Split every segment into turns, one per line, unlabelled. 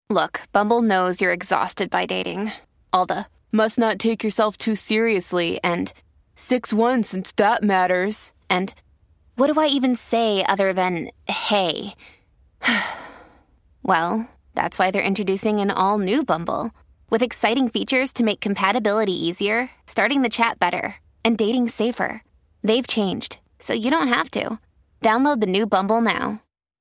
Look, Bumble knows you're exhausted by dating. All the must not take yourself too seriously and 6'1" since that matters. And what do I even say other than, hey? Well, that's why they're introducing an all-new Bumble with exciting features to make compatibility easier, starting the chat better, and dating safer. They've changed, so you don't have to. Download the new Bumble now.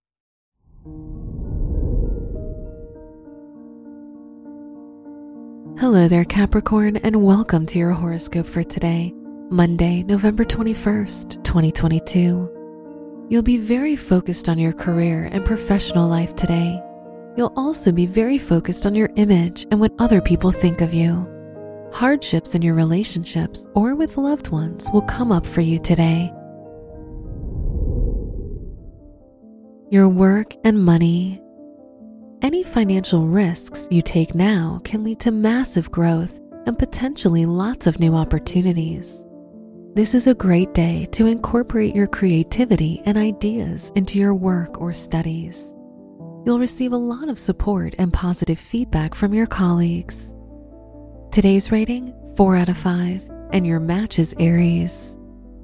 Hello there, Capricorn, and welcome to your horoscope for today, Monday, November 21st, 2022. You'll be very focused on your career and professional life today. You'll also be very focused on your image and what other people think of you. Hardships in your relationships or with loved ones will come up for you today. Your work and money. Any financial risks you take now can lead to massive growth and potentially lots of new opportunities. This is a great day to incorporate your creativity and ideas into your work or studies. You'll receive a lot of support and positive feedback from your colleagues. Today's rating, 4 out of 5, and your match is Aries.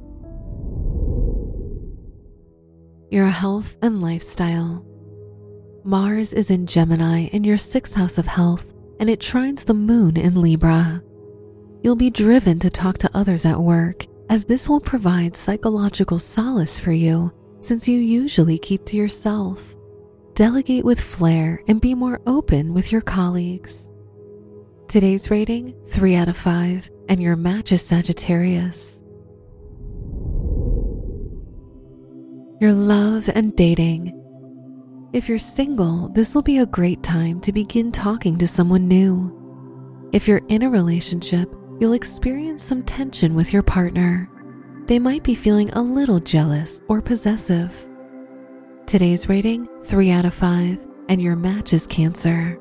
Your health and lifestyle. Mars is in Gemini in your 6th house of health, and it trines the moon in Libra. You'll be driven to talk to others at work, as this will provide psychological solace for you, since you usually keep to yourself. Delegate with flair and be more open with your colleagues. Today's rating, 3 out of 5, and your match is Sagittarius. Your love and dating. If you're single, this will be a great time to begin talking to someone new. If you're in a relationship, you'll experience some tension with your partner. They might be feeling a little jealous or possessive. Today's rating, 3 out of 5, and your match is Cancer.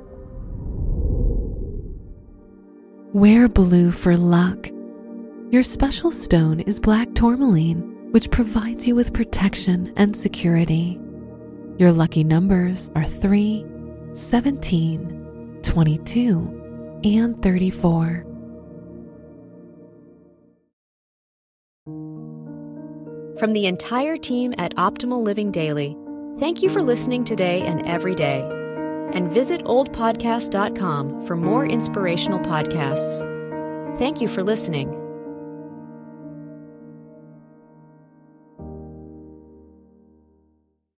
Wear blue for luck. Your special stone is black tourmaline, which provides you with protection and security. Your lucky numbers are 3, 17, 22, and 34.
From the entire team at Optimal Living Daily, thank you for listening today and every day. And visit oldpodcast.com for more inspirational podcasts. Thank you for listening.